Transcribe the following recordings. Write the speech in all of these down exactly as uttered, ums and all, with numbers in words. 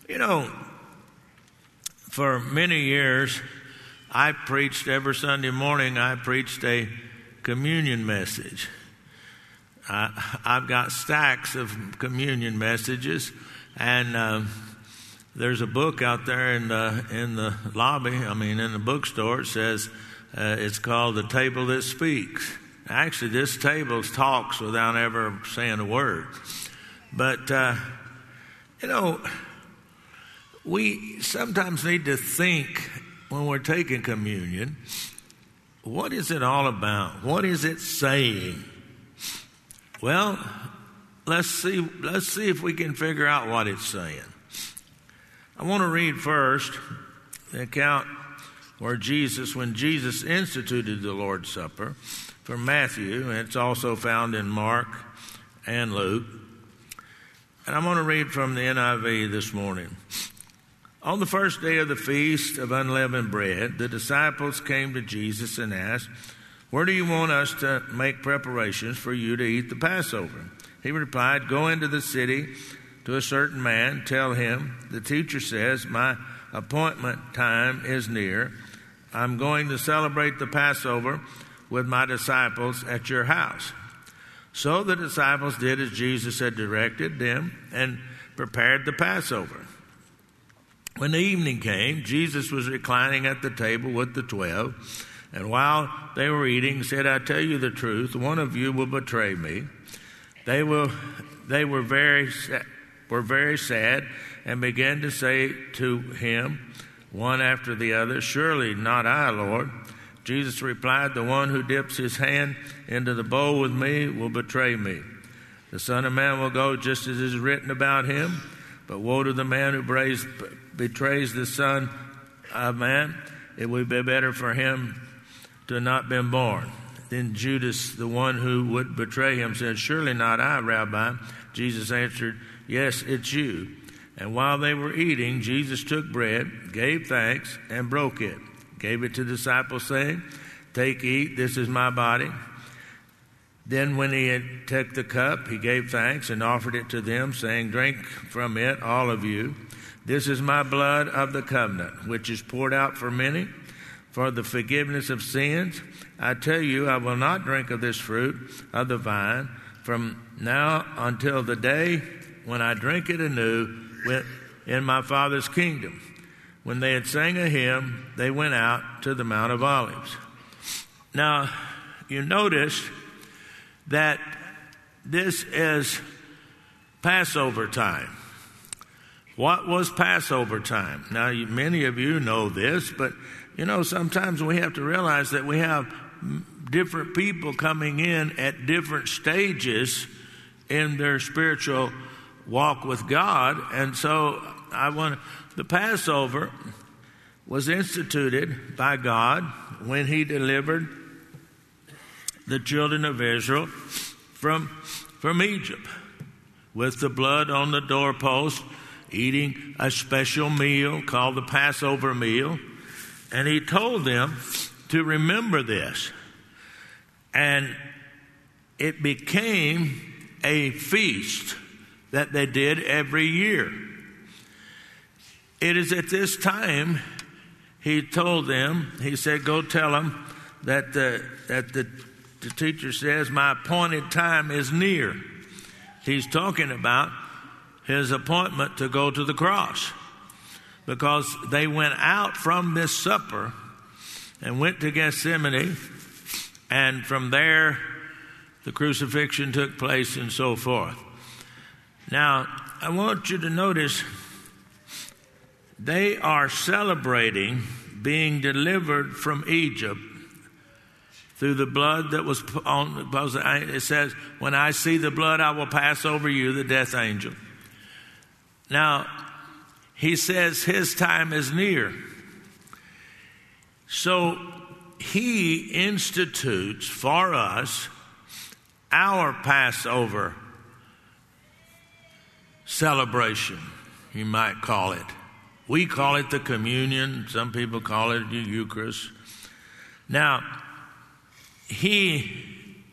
You know, for many years, I preached every Sunday morning, I preached a communion message. I, I've got stacks of communion messages, and uh, there's a book out there in the, in the lobby, I mean in the bookstore. It says uh, it's called The Table That Speaks. Actually, this table talks without ever saying a word. But, uh, you know, we sometimes need to think when we're taking communion, what is it all about? What is it saying? Well, let's see, let's see if we can figure out what it's saying. I want to read first the account where Jesus, when Jesus instituted the Lord's Supper, from Matthew, and it's also found in Mark and Luke. And I'm going to read from the N I V this morning. On the first day of the Feast of Unleavened Bread, the disciples came to Jesus and asked, "Where do you want us to make preparations for you to eat the Passover?" He replied, "Go into the city to a certain man, tell him, the teacher says, my appointment time is near. I'm going to celebrate the Passover with my disciples at your house." So the disciples did as Jesus had directed them and prepared the Passover. When the evening came, Jesus was reclining at the table with the twelve, and while they were eating, said, "I tell you the truth, one of you will betray me." They will, they were very, were very sad and began to say to him, one after the other, "Surely not I, Lord." Jesus replied, "The one who dips his hand into the bowl with me will betray me. The Son of Man will go just as is written about him, but woe to the man who betrays, betrays the Son of Man. It would be better for him to not been born." Then Judas, the one who would betray him, said, "Surely not I, Rabbi." Jesus answered, "Yes, it's you." And while they were eating, Jesus took bread, gave thanks, and broke it. Gave it to the disciples, saying, "Take, eat, this is my body." Then when he had took the cup, he gave thanks and offered it to them, saying, "Drink from it, all of you. This is my blood of the covenant, which is poured out for many for the forgiveness of sins. I tell you, I will not drink of this fruit of the vine from now until the day when I drink it anew in my Father's kingdom." When they had sang a hymn, they went out to the Mount of Olives. Now, you notice that this is Passover time. What was Passover time? Now, you, many of you know this, but, you know, sometimes we have to realize that we have different people coming in at different stages in their spiritual walk with God. And so I want to... The Passover was instituted by God when he delivered the children of Israel from, from Egypt with the blood on the doorpost, eating a special meal called the Passover meal. And he told them to remember this. And it became a feast that they did every year. It is at this time, he told them, he said, "Go tell them that, the, that the, the teacher says my appointed time is near." He's talking about his appointment to go to the cross, because they went out from this supper and went to Gethsemane, and from there the crucifixion took place and so forth. Now, I want you to notice they are celebrating being delivered from Egypt through the blood that was on, it says, "When I see the blood, I will pass over you, the death angel." Now, he says his time is near. So he institutes for us our Passover celebration, you might call it. We call it the communion. Some people call it the Eucharist. Now, he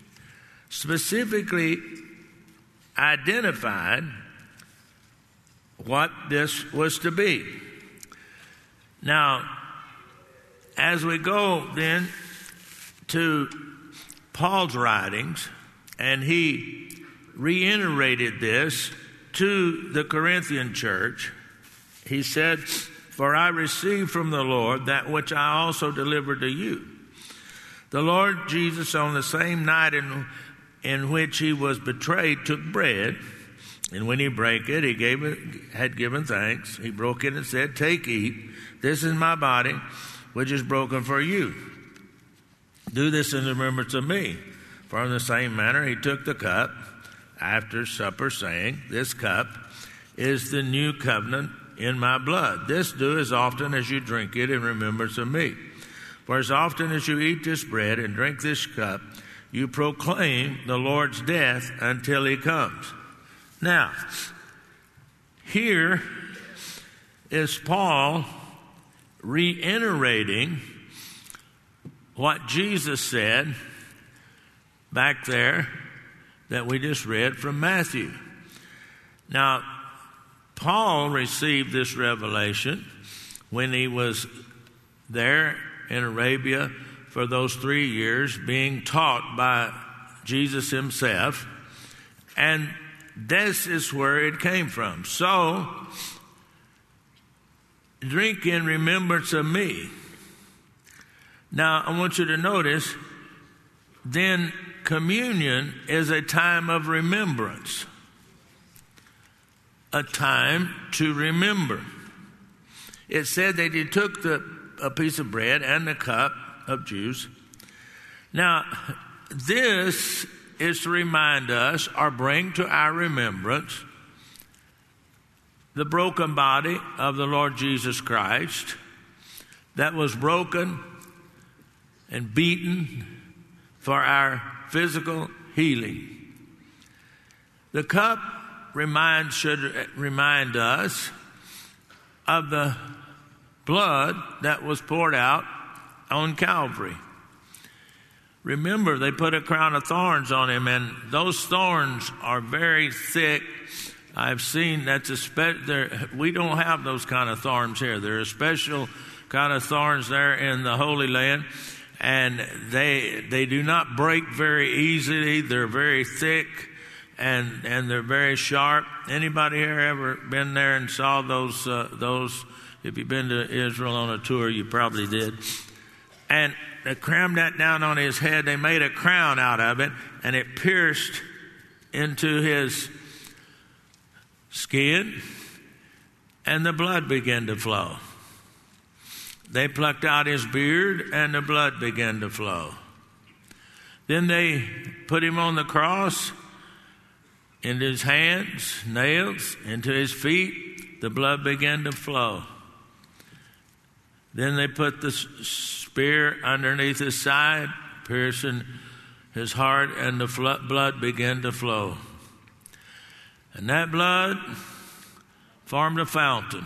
specifically identified what this was to be. Now, as we go then to Paul's writings, and he reiterated this to the Corinthian church, he said, "For I received from the Lord that which I also delivered to you. The Lord Jesus, on the same night in, in which he was betrayed, took bread, and when he brake it, he gave it, had given thanks. He broke it and said, 'Take, eat. This is my body, which is broken for you. Do this in remembrance of me.' For in the same manner he took the cup after supper, saying, 'This cup is the new covenant in my blood. This do as often as you drink it in remembrance of me. For as often as you eat this bread and drink this cup, you proclaim the Lord's death until he comes.'" Now, here is Paul reiterating what Jesus said back there that we just read from Matthew. Now, Paul received this revelation when he was there in Arabia for those three years being taught by Jesus himself, and this is where it came from. So, drink in remembrance of me. Now, I want you to notice, then communion is a time of remembrance, a time to remember. It said that he took the, a piece of bread and the cup of juice. Now, this is to remind us or bring to our remembrance the broken body of the Lord Jesus Christ that was broken and beaten for our physical healing. The cup remind, should remind us of the blood that was poured out on Calvary. Remember, they put a crown of thorns on him, and those thorns are very thick. I've seen that's a spe- we don't have those kind of thorns here. There are special kind of thorns there in the Holy Land, and they they do not break very easily. They're very thick, and and they're very sharp. Anybody here ever been there and saw those uh, those? If you've been to Israel on a tour, you probably did. And they crammed that down on his head. They made a crown out of it, and it pierced into his skin, and the blood began to flow. They plucked out his beard, and the blood began to flow. Then they put him on the cross, into his hands, nails, into his feet. The blood began to flow. Then they put the spear underneath his side, piercing his heart, and the blood began to flow. And that blood formed a fountain.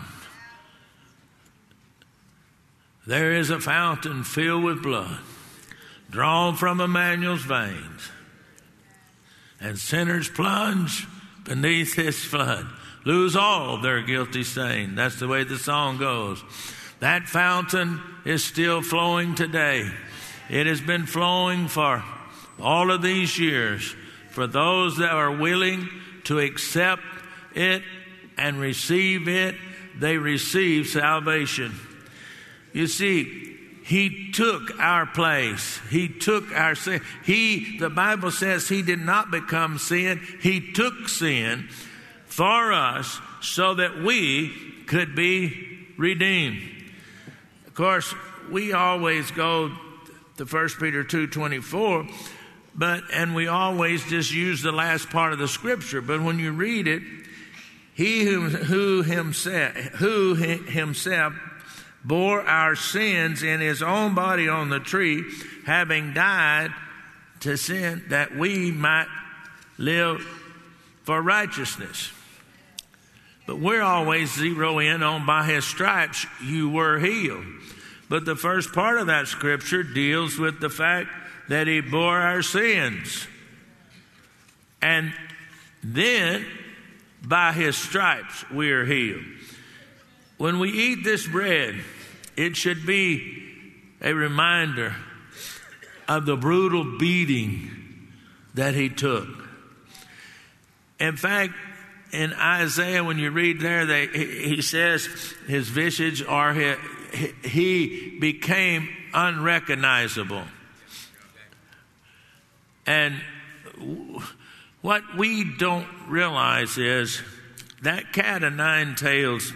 There is a fountain filled with blood, drawn from Emmanuel's veins. And sinners plunge beneath his flood, lose all their guilty stain. That's the way the song goes. That fountain is still flowing today. It has been flowing for all of these years. For those that are willing to accept it and receive it, they receive salvation. You see, he took our place. He took our sin. He, the Bible says he did not become sin. He took sin for us so that we could be redeemed. Of course, we always go to First Peter two twenty-four, but and we always just use the last part of the scripture. But when you read it, he who, who himself who himself bore our sins in his own body on the tree, having died to sin, that we might live for righteousness. But we're always zero in on by his stripes you were healed. But the first part of that scripture deals with the fact that he bore our sins. And then by his stripes we are healed. When we eat this bread, it should be a reminder of the brutal beating that he took. In fact, in Isaiah, when you read there, they, he says his visage or he, he became unrecognizable. And what we don't realize is that cat of nine tails,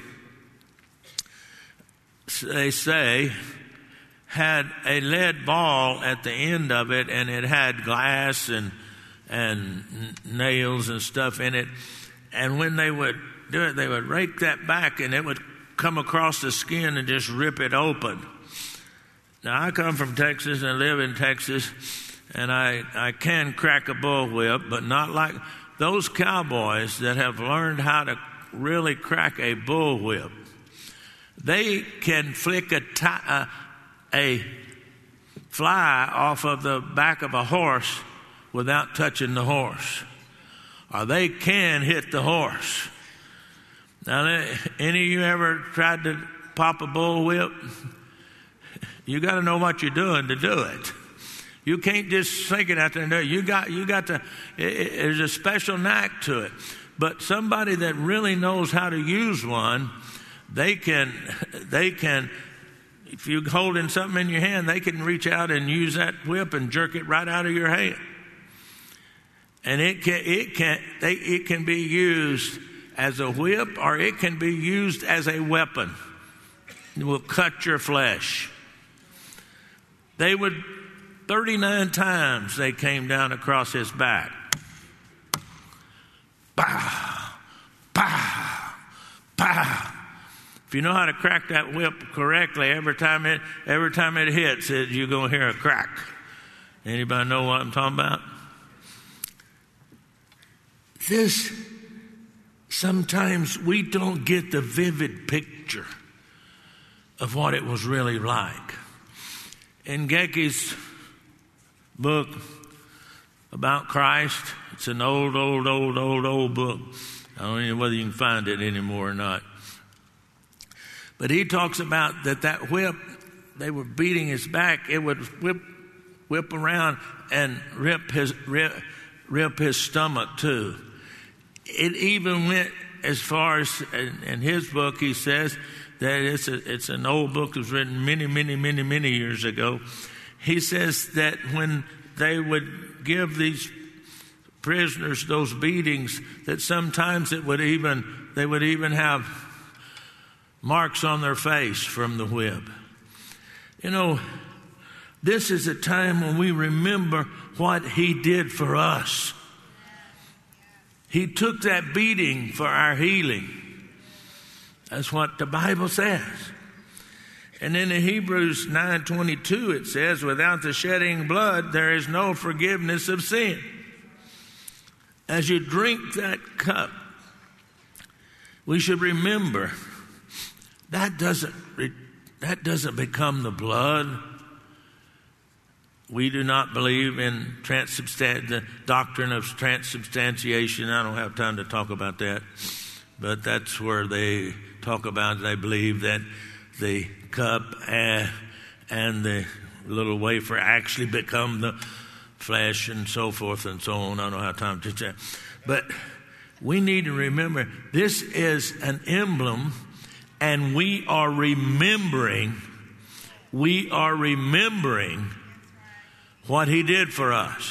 they say, had a lead ball at the end of it, and it had glass and and nails and stuff in it. And when they would do it, they would rake that back, and it would come across the skin and just rip it open. Now, I come from Texas and live in Texas, and I, I can crack a bullwhip, but not like those cowboys that have learned how to really crack a bullwhip. They can flick a, t- a, a fly off of the back of a horse without touching the horse. Or they can hit the horse. Now, any of you ever tried to pop a bullwhip? You got to know what you're doing to do it. You can't just sink it out there and do it. You got, you got to, it, it, there's a special knack to it. But somebody that really knows how to use one, they can, they can, if you're holding something in your hand, they can reach out and use that whip and jerk it right out of your hand. And it can, it can, they, it can be used as a whip, or it can be used as a weapon. It will cut your flesh. They would, thirty-nine times they came down across his back. Bah, bah, bah. If you know how to crack that whip correctly, every time it, every time it hits, it, you're going to hear a crack. Anybody know what I'm talking about? This, sometimes we don't get the vivid picture of what it was really like. In Gecky's book about Christ, it's an old, old, old, old, old book. I don't know whether you can find it anymore or not. But he talks about that that whip, they were beating his back, it would whip, whip around and rip his, rip, rip his stomach too. It even went as far as, in, in his book, he says that it's a, it's an old book that was written many, many, many, many years ago. He says that when they would give these prisoners those beatings, that sometimes it would even, they would even have marks on their face from the whip. You know, this is a time when we remember what he did for us. He took that beating for our healing. That's what the Bible says. And in the Hebrews nine twenty-two, it says, without the shedding of blood, there is no forgiveness of sin. As you drink that cup, we should remember that doesn't, that doesn't become the blood. We do not believe in transubstan- the doctrine of transubstantiation. I don't have time to talk about that. But that's where they talk about, they believe that the cup and, and the little wafer actually become the flesh and so forth and so on. I don't have time to chat. But we need to remember this is an emblem, and we are remembering, we are remembering what he did for us.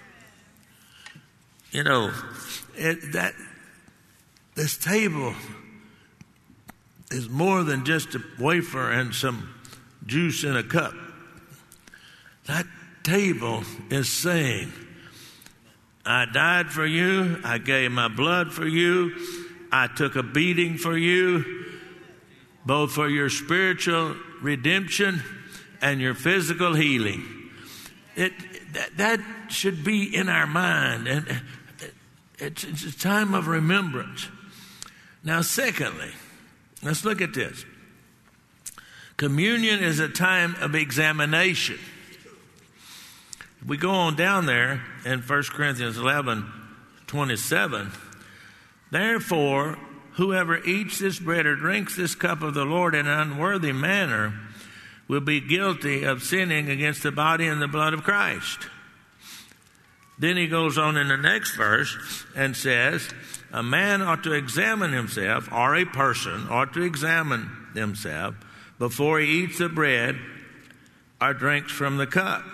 You know, it, that this table is more than just a wafer and some juice in a cup. That table is saying, I died for you, I gave my blood for you, I took a beating for you, both for your spiritual redemption and your physical healing. It, that, that should be in our mind, and it's, it's a time of remembrance. Now, secondly, let's look at this. Communion is a time of examination. If we go on down there in First Corinthians eleven twenty-seven, Therefore, whoever eats this bread or drinks this cup of the Lord in an unworthy manner will be guilty of sinning against the body and the blood of Christ. Then he goes on in the next verse and says, a man ought to examine himself, or a person ought to examine himself before he eats the bread or drinks from the cup.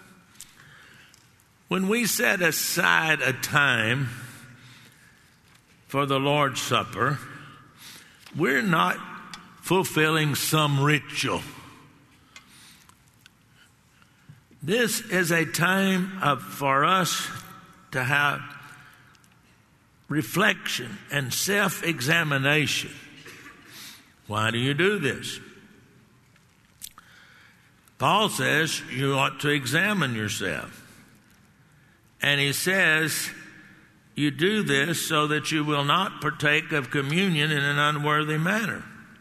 When we set aside a time for the Lord's Supper, we're not fulfilling some ritual. This is a time of, for us to have reflection and self-examination. Why do you do this? Paul says you ought to examine yourself. And he says you do this so that you will not partake of communion in an unworthy manner.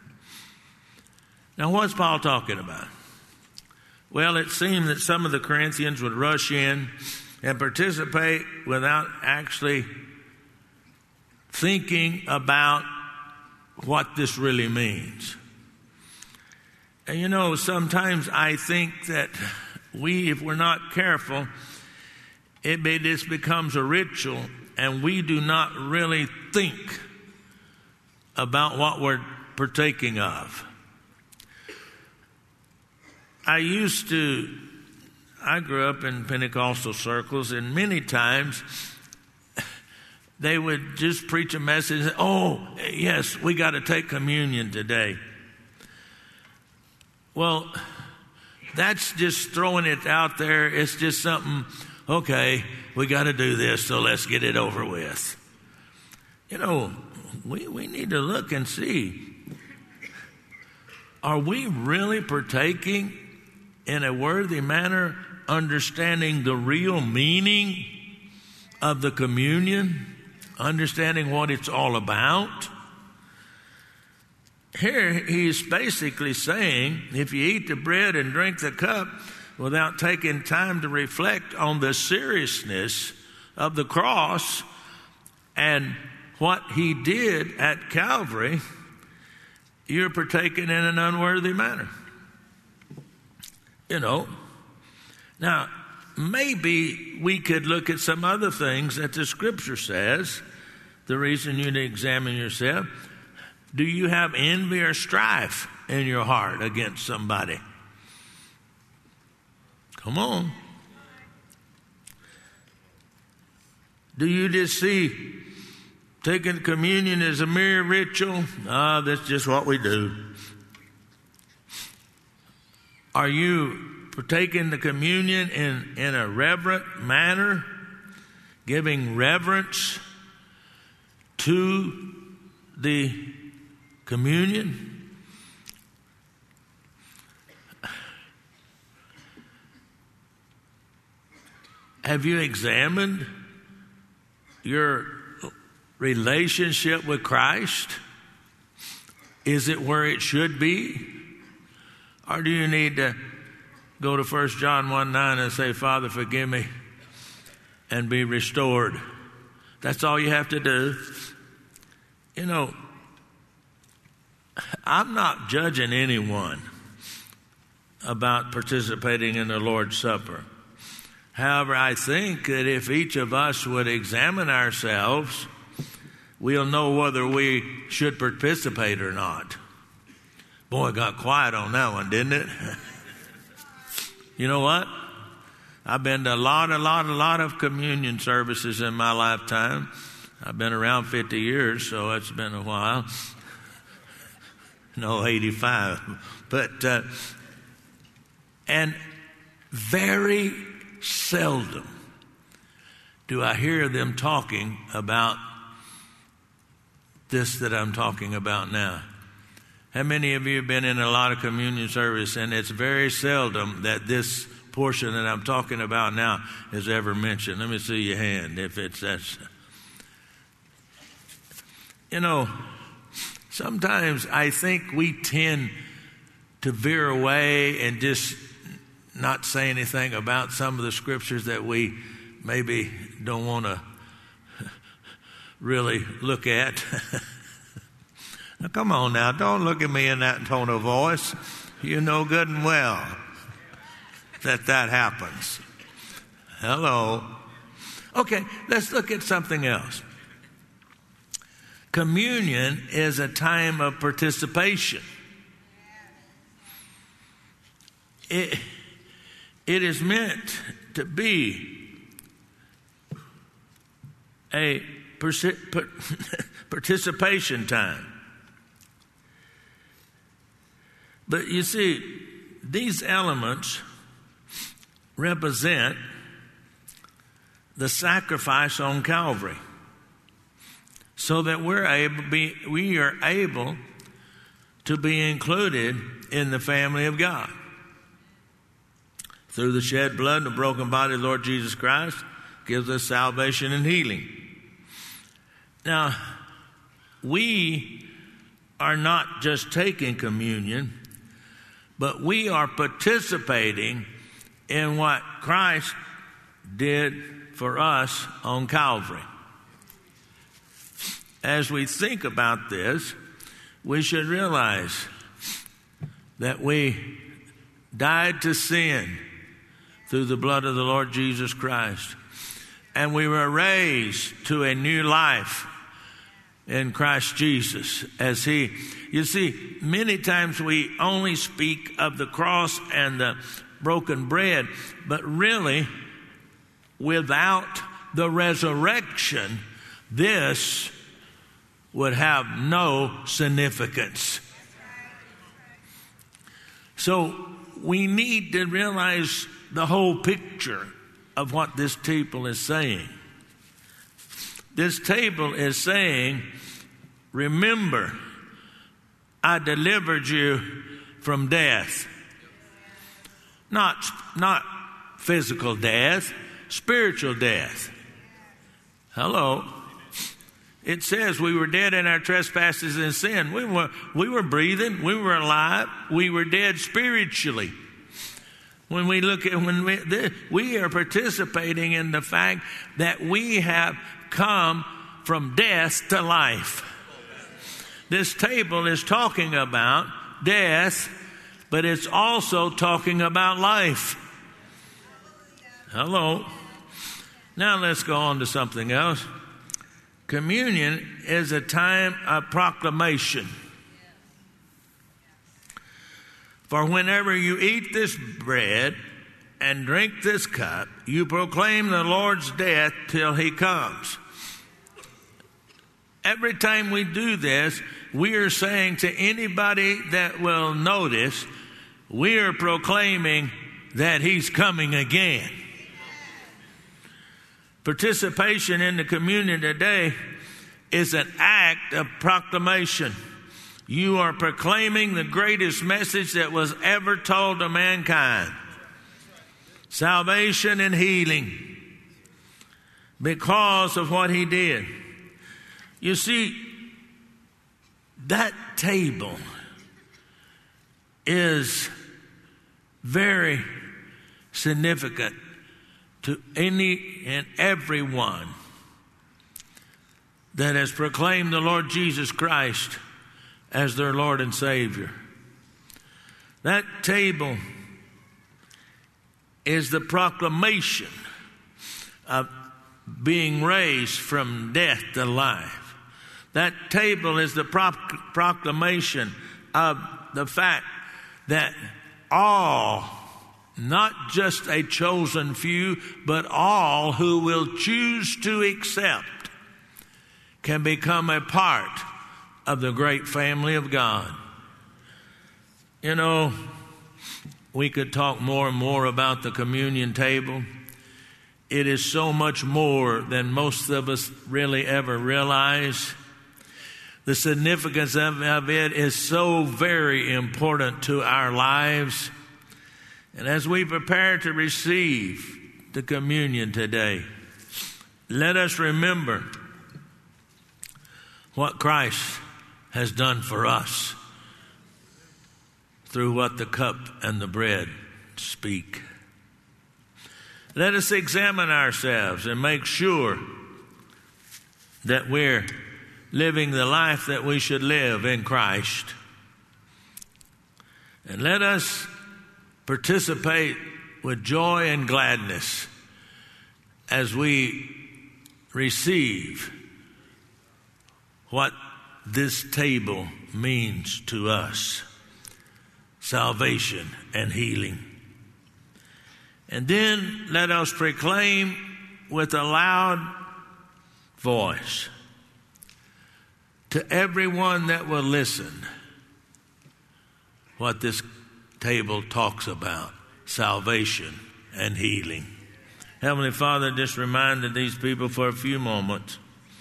Now, what's Paul talking about? Well, it seemed that some of the Corinthians would rush in and participate without actually thinking about what this really means. And you know, sometimes I think that we, if we're not careful, it may, this becomes a ritual and we do not really think about what we're partaking of. I used to, I grew up in Pentecostal circles, and many times they would just preach a message, oh, yes, we got to take communion today. Well, that's just throwing it out there. It's just something, okay, we got to do this, so let's get it over with. You know, we, we need to look and see, are we really partaking in a worthy manner, understanding the real meaning of the communion, understanding what it's all about? Here he's basically saying, if you eat the bread and drink the cup without taking time to reflect on the seriousness of the cross and what he did at Calvary, you're partaking in an unworthy manner. You know, now maybe we could look at some other things that the Scripture says. The reason you need to examine yourself. Do you have envy or strife in your heart against somebody? Come on. Do you just see taking communion as a mere ritual? Ah, that's just what we do. Are you partaking the communion in, in a reverent manner, giving reverence to the communion? Have you examined your relationship with Christ? Is it where it should be? Or do you need to go to First John one nine and say, Father, forgive me, and be restored? That's all you have to do. You know, I'm not judging anyone about participating in the Lord's Supper. However, I think that if each of us would examine ourselves, we'll know whether we should participate or not. Boy, it got quiet on that one, didn't it? You know what? I've been to a lot, a lot, a lot of communion services in my lifetime. I've been around fifty years, so it's been a while. No, eighty-five. But, uh, and very seldom do I hear them talking about this that I'm talking about now. How many of you have been in a lot of communion service, and it's very seldom that this portion that I'm talking about now is ever mentioned? Let me see your hand if it's that's. You know, sometimes I think we tend to veer away and just not say anything about some of the scriptures that we maybe don't want to really look at. Now, come on now, don't look at me in that tone of voice. You know good and well that that happens. Hello. Okay, let's look at something else. Communion is a time of participation. It, it is meant to be a participation time. But you see, these elements represent the sacrifice on Calvary, so that we're able be, we are able to be included in the family of God. Through the shed blood and the broken body of the Lord Jesus Christ gives us salvation and healing. Now, we are not just taking communion, but we are participating in what Christ did for us on Calvary. As we think about this, we should realize that we died to sin through the blood of the Lord Jesus Christ, and we were raised to a new life in Christ Jesus. As he, you see, many times we only speak of the cross and the broken bread, but really, without the resurrection, this would have no significance. So we need to realize the whole picture of what this table is saying. This table is saying, remember, I delivered you from death. Not, not physical death, spiritual death. Hello. It says we were dead in our trespasses and sin. We were, we were breathing. We were alive. We were dead spiritually. When we look at, when we, we are participating in the fact that we have come from death to life. This table is talking about death, but it's also talking about life. Hello. Now let's go on to something else. Communion is a time of proclamation. For whenever you eat this bread and drink this cup, you proclaim the Lord's death till he comes. Every time we do this, we are saying to anybody that will notice, we are proclaiming that he's coming again. Participation in the communion today is an act of proclamation. You are proclaiming the greatest message that was ever told to mankind. Salvation and healing because of what he did. You see, that table is very significant to any and everyone that has proclaimed the Lord Jesus Christ as their Lord and Savior. That table is the proclamation of being raised from death to life. That table is the pro- proclamation of the fact that all, not just a chosen few, but all who will choose to accept, can become a part of the great family of God. You know, we could talk more and more about the communion table. It is so much more than most of us really ever realize. The significance of it is so very important to our lives. And as we prepare to receive the communion today, let us remember what Christ has done for us through what the cup and the bread speak. Let us examine ourselves and make sure that we're living the life that we should live in Christ. And let us participate with joy and gladness as we receive what this table means to us: salvation and healing. And then let us proclaim with a loud voice to everyone that will listen what this table talks about: salvation and healing. Heavenly Father, just reminded these people for a few moments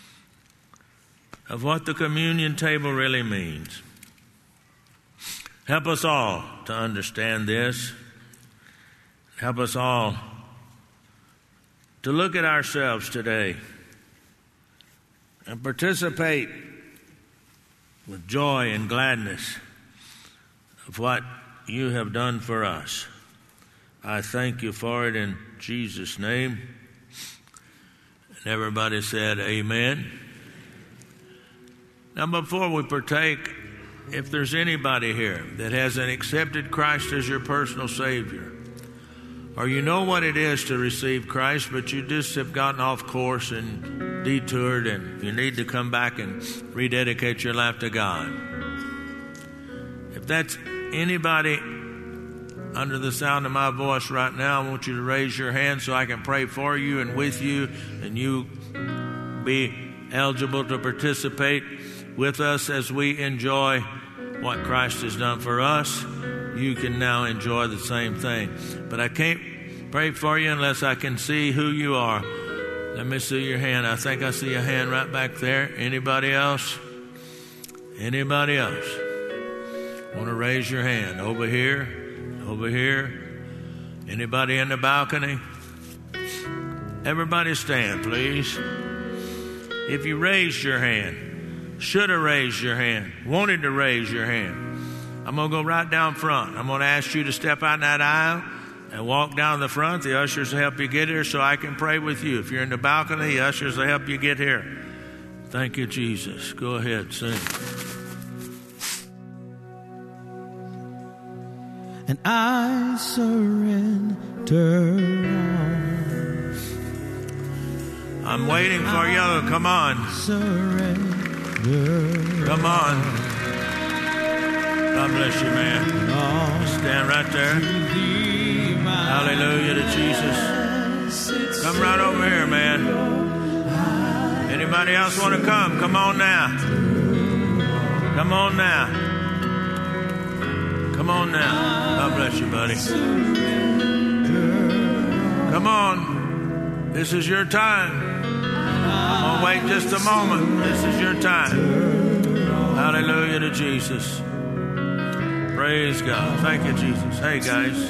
of what the communion table really means. Help us all to understand this. Help us all to look at ourselves today and participate with joy and gladness of what you have done for us. I thank you for it in Jesus' name. And everybody said amen. Now, before we partake, if there's anybody here that hasn't accepted Christ as your personal Savior, or you know what it is to receive Christ, but you just have gotten off course and detoured, and you need to come back and rededicate your life to God. If that's anybody under the sound of my voice right now, I want you to raise your hand so I can pray for you and with you, and you be eligible to participate with us as we enjoy what Christ has done for us. You can now enjoy the same thing. But I can't pray for you unless I can see who you are. Let me see your hand. I think I see a hand right back there. Anybody else? Anybody else? Want to raise your hand? Over here? Over here? Anybody in the balcony? Everybody stand, please. If you raised your hand, should have raised your hand, wanted to raise your hand, I'm going to go right down front. I'm going to ask you to step out in that aisle and walk down the front. The ushers will help you get here so I can pray with you. If you're in the balcony, the ushers will help you get here. Thank you, Jesus. Go ahead, sing. And I surrender all. I'm waiting for you. Come on. Surrender. Come on. God bless you, man. Just stand right there. Hallelujah to Jesus. Come right over here, man. Anybody else want to come? Come on now. Come on now. Come on now. God bless you, buddy. Come on. This is your time. I'm going to wait just a moment. This is your time. Hallelujah to Jesus. Praise God. Thank you, Jesus. Hey, guys.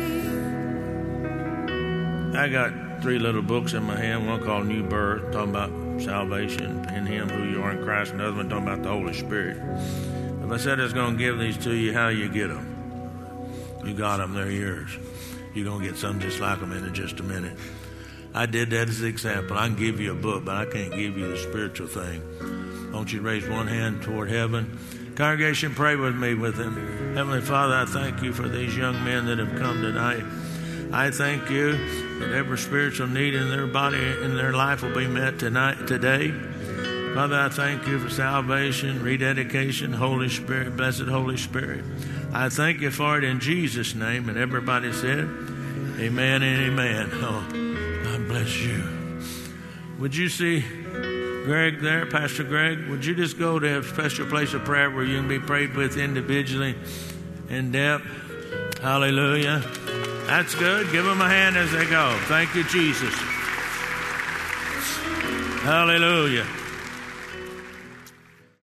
I got three little books in my hand. One called New Birth, talking about salvation in Him, who you are in Christ. Another one talking about the Holy Spirit. If I said I was going to give these to you, how you get them? You got them. They're yours. You're going to get some just like them in just a minute. I did that as an example. I can give you a book, but I can't give you the spiritual thing. I want you to raise one hand toward heaven. Congregation, pray with me with them. Heavenly Father, I thank you for these young men that have come tonight. I thank you that every spiritual need in their body, in their life will be met tonight, today. Father, I thank you for salvation, rededication, Holy Spirit, blessed Holy Spirit. I thank you for it in Jesus' name. And everybody said, amen and amen. Oh, God bless you. Would you see Greg there, Pastor Greg? Would you just go to a special place of prayer where you can be prayed with individually in depth? Hallelujah. That's good. Give them a hand as they go. Thank you, Jesus. Hallelujah.